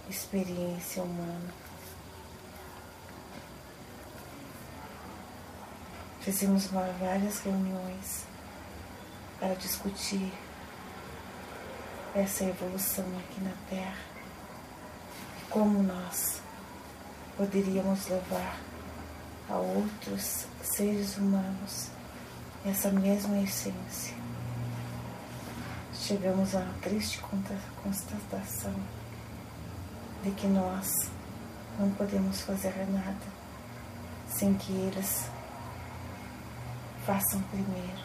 experiência humana. Fizemos várias reuniões para discutir essa evolução aqui na Terra e como nós poderíamos levar a outros seres humanos essa mesma essência. Chegamos a uma triste constatação de que nós não podemos fazer nada sem que eles façam primeiro.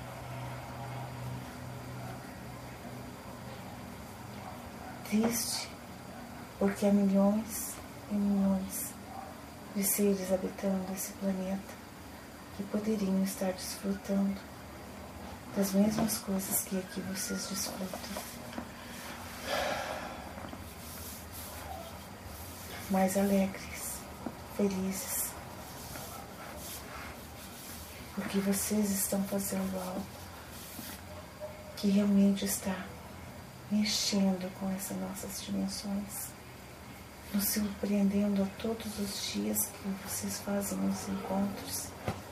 Triste, porque há milhões e milhões de seres habitando esse planeta que poderiam estar desfrutando das mesmas coisas que aqui vocês desfrutam. Mais alegres, felizes, porque vocês estão fazendo algo que realmente está mexendo com essas nossas dimensões, nos surpreendendo a todos os dias que vocês fazem os encontros,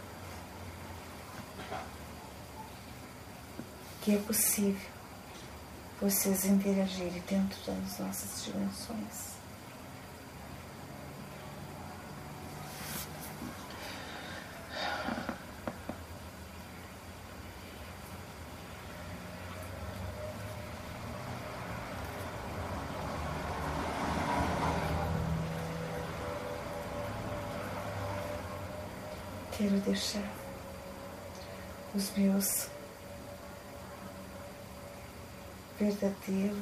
que é possível vocês interagirem dentro das nossas dimensões. Quero deixar os meus verdadeiros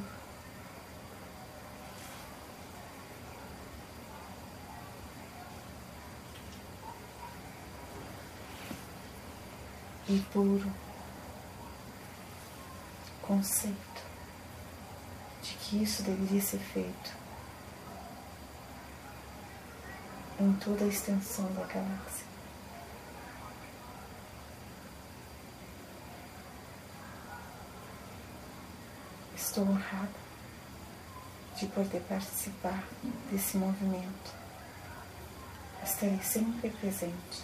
e puro conceito de que isso deveria ser feito em toda a extensão da galáxia. Estou honrada de poder participar desse movimento. Estarei sempre presente.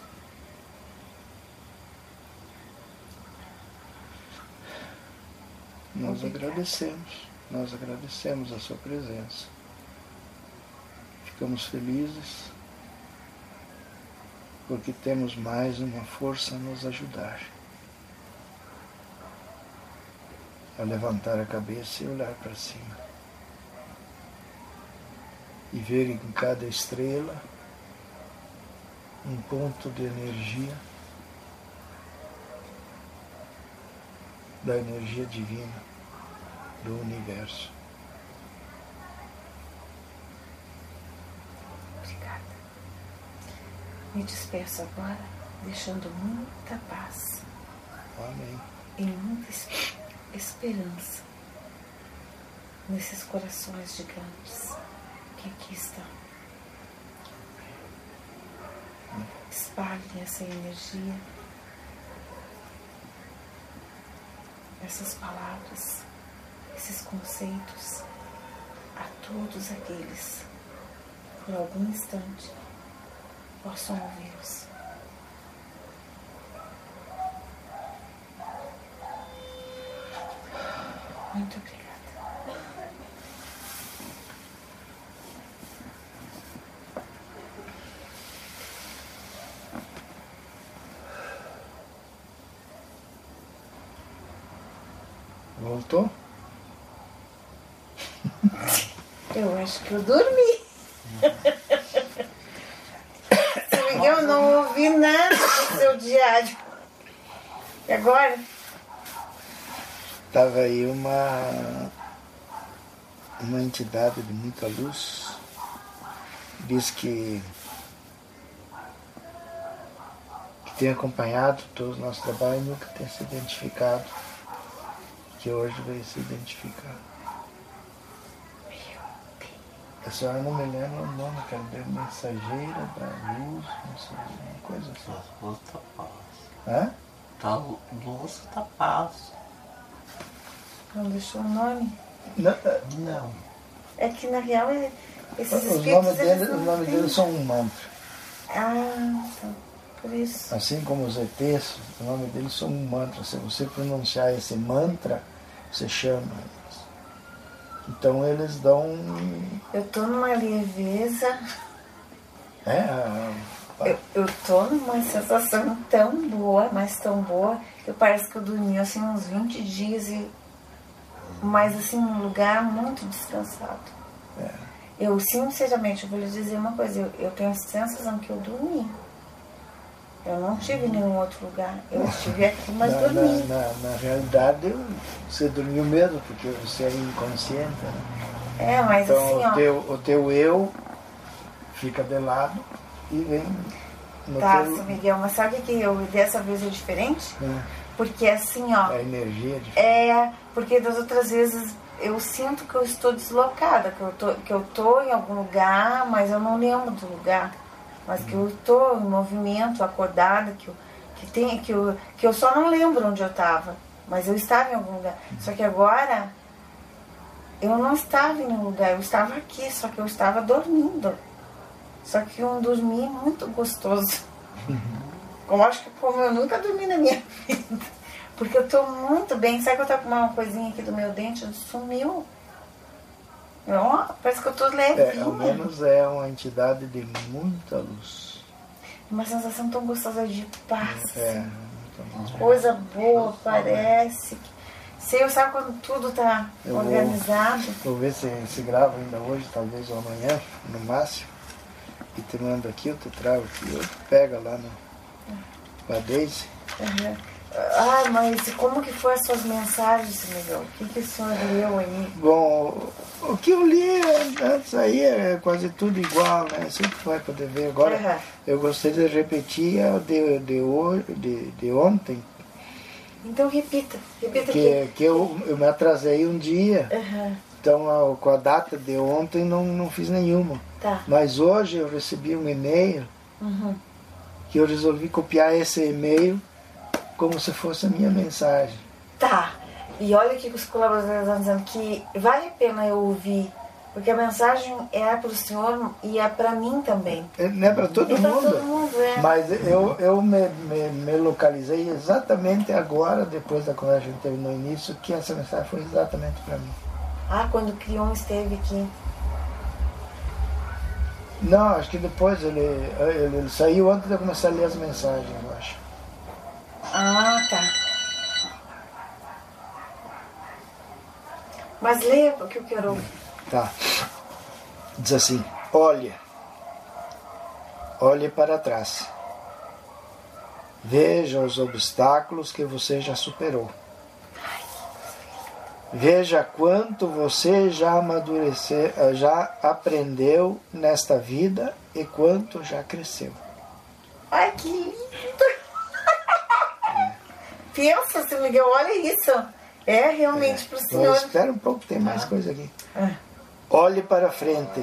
Nós agradecemos a sua presença. Ficamos felizes porque temos mais uma força a nos ajudar a levantar a cabeça e olhar para cima e ver em cada estrela um ponto de energia da energia divina do universo. Obrigada. Me despeço agora, deixando muita paz. Amém. E muita esperança nesses corações gigantes que aqui estão. Espalhem essa energia, essas palavras, esses conceitos a todos aqueles que por algum instante possam ouvi-los. Muito obrigada. Voltou? Eu acho que eu dormi. Eu não ouvi nada do seu diário. E agora? Estava aí uma entidade de muita luz, diz que tem acompanhado todo o nosso trabalho e nunca tem se identificado, que hoje vai se identificar. A senhora não me lembra o nome, quero ver, mensageira da luz, uma coisa assim. Luz da paz. Hã? Da luz da paz. Não deixou o nome? Não, Não. É que na real Esses Os espíritos, nomes deles são um mantra. Ah, tá. Por isso. Assim como os ETs, o nome deles são um mantra. Se você pronunciar esse mantra, você chama eles. Então eles dão... Eu tô numa leveza. É, Eu tô numa sensação tão boa, mas tão boa, que parece que eu dormi assim uns 20 dias, mas assim, num lugar muito descansado. Eu, sinceramente, eu vou lhe dizer uma coisa, eu tenho a sensação que eu dormi. Eu não estive em nenhum outro lugar. Eu estive aqui, mas dormi. Na realidade, você dormiu mesmo, porque você é inconsciente, né? Mas então, assim, o teu eu fica de lado e vem no tá, teu... São Miguel, mas sabe o que eu dessa vez é diferente? Porque assim, A energia é diferente. Porque das outras vezes eu sinto que eu estou deslocada, que eu tô em algum lugar, mas eu não lembro do lugar. Mas que eu estou em movimento, acordada, que eu só não lembro onde eu estava. Mas eu estava em algum lugar. Só que agora eu não estava em nenhum lugar, eu estava aqui, só que eu estava dormindo. Só que um dormir muito gostoso. Eu acho que como eu nunca dormi na minha vida. Porque eu estou muito bem. Sabe que eu estou com uma coisinha aqui do meu dente? Sumiu. Parece que eu estou levinha. Ao menos é uma entidade de muita luz. Uma sensação tão gostosa de paz. Então, coisa boa, parece. Sei, sabe quando tudo está organizado? Vou ver se grava ainda hoje, talvez ou amanhã, no máximo. E te mando aqui, eu te trago aqui, eu pega lá na Daisy. Mas como que foram as suas mensagens, Miguel? O que o senhor leu aí? Bom, o que eu li antes aí é quase tudo igual, né? Sempre vai poder ver. Agora, eu gostaria de repetir a de ontem. Então repita que eu me atrasei um dia. Então, com a data de ontem, não fiz nenhuma. Tá. Mas hoje eu recebi um e-mail que eu resolvi copiar esse e-mail como se fosse a minha mensagem. Tá. E olha aqui que os colaboradores estão dizendo que vale a pena eu ouvir, porque a mensagem é para o senhor e é para mim também. Não é para todo mundo? Para todo mundo, Mas eu me localizei exatamente agora, depois da conversa que a gente teve no início, que essa mensagem foi exatamente para mim. Quando o Crion esteve aqui. Não, acho que depois ele saiu antes de eu começar a ler as mensagens, eu acho. Tá. Mas leia porque eu quero ouvir. Tá. Diz assim: olhe para trás. Veja os obstáculos que você já superou. Veja quanto você já amadureceu, já aprendeu nesta vida e quanto já cresceu. Ai, que lindo! Pensa, seu Miguel, olha isso. É realmente para o senhor. Mas espera um pouco, tem mais coisa aqui. Olhe para frente.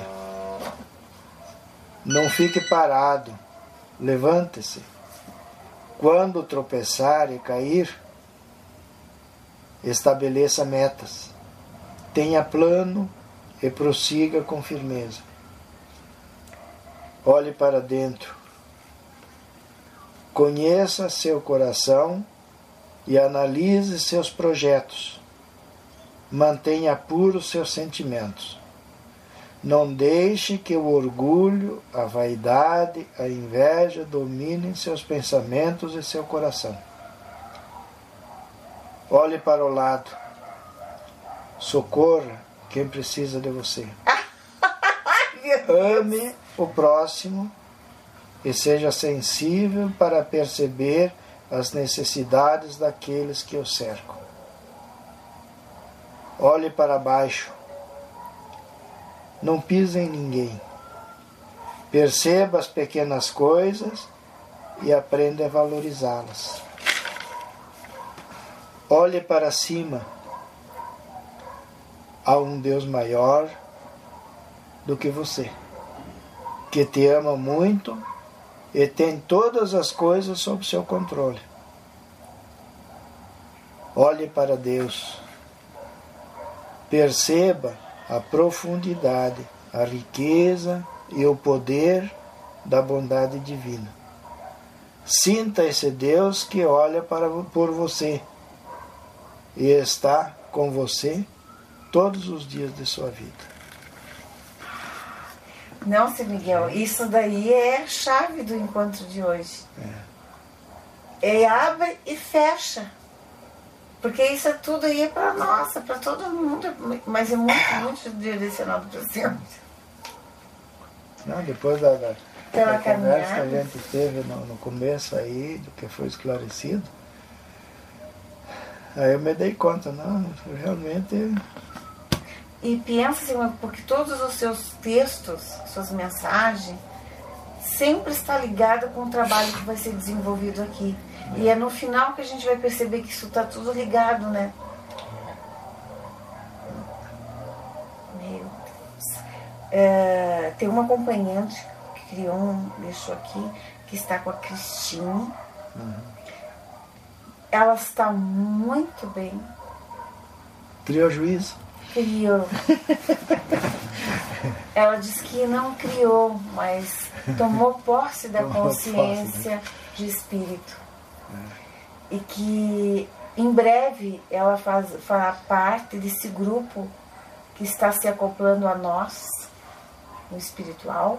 Não fique parado. Levante-se. Quando tropeçar e cair, estabeleça metas. Tenha plano e prossiga com firmeza. Olhe para dentro. Conheça seu coração e analise seus projetos. Mantenha puros seus sentimentos. Não deixe que o orgulho, a vaidade, a inveja dominem seus pensamentos e seu coração. Olhe para o lado. Socorra quem precisa de você. Ame o próximo e seja sensível para perceber as necessidades daqueles que o cercam. Olhe para baixo. Não pise em ninguém. Perceba as pequenas coisas e aprenda a valorizá-las. Olhe para cima. Há um Deus maior do que você, que te ama muito e tem todas as coisas sob seu controle. Olhe para Deus. Perceba a profundidade a riqueza e o poder da bondade divina. Sinta esse Deus que olha por você e está com você todos os dias de sua vida. Não, Sr. Miguel, isso daí é a chave do encontro de hoje. É abre e fecha. Porque isso é tudo aí para nós, para todo mundo, mas é muito direcionado para cima. Não, depois da Pela conversa que a caminhada. gente teve no começo aí, do que foi esclarecido, aí eu me dei conta, não, realmente... E pensa assim, porque todos os seus textos, suas mensagens, sempre está ligado com o trabalho que vai ser desenvolvido aqui. E é no final que a gente vai perceber que isso está tudo ligado, né? Meu Deus. Tem uma acompanhante que criou deixou aqui, que está com a Cristine. Ela está muito bem. Criou juízo. Criou. Ela disse que não criou, mas tomou posse da consciência de espírito. E que em breve ela fará parte desse grupo que está se acoplando a nós, no espiritual,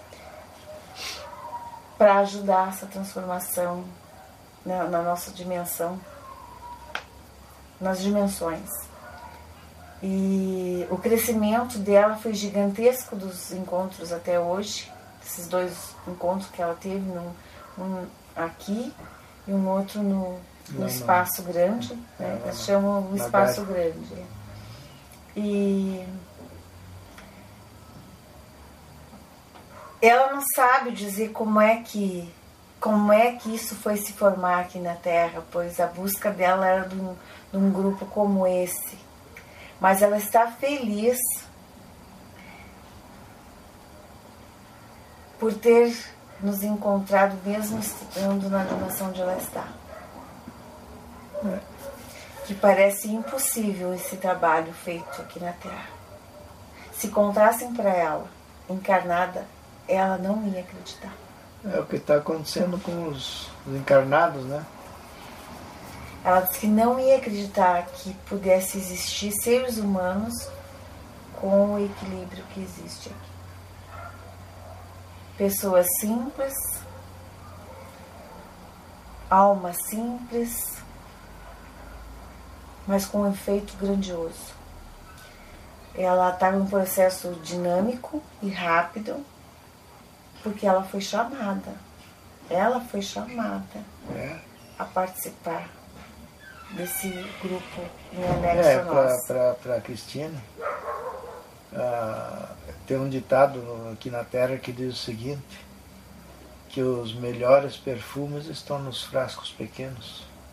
para ajudar essa transformação na nossa dimensão, nas dimensões. E o crescimento dela foi gigantesco dos encontros até hoje, esses 2 encontros que ela teve, um aqui e um outro no espaço grande, né? Eles chamam o espaço grande. E ela não sabe dizer como é que isso foi se formar aqui na Terra, pois a busca dela era de um grupo como esse. Mas ela está feliz por ter nos encontrado mesmo estando na dimensão onde ela está. Que parece impossível esse trabalho feito aqui na Terra. Se contassem para ela, encarnada, ela não ia acreditar. É o que está acontecendo com os encarnados, né? Ela disse que não ia acreditar que pudesse existir seres humanos com o equilíbrio que existe aqui. Pessoas simples, alma simples, mas com um efeito grandioso. Ela está em um processo dinâmico e rápido, porque ela foi chamada. Ela foi chamada a participar desse grupo em anexo nosso. Para a Cristina, tem um ditado aqui na Terra que diz o seguinte, que os melhores perfumes estão nos frascos pequenos.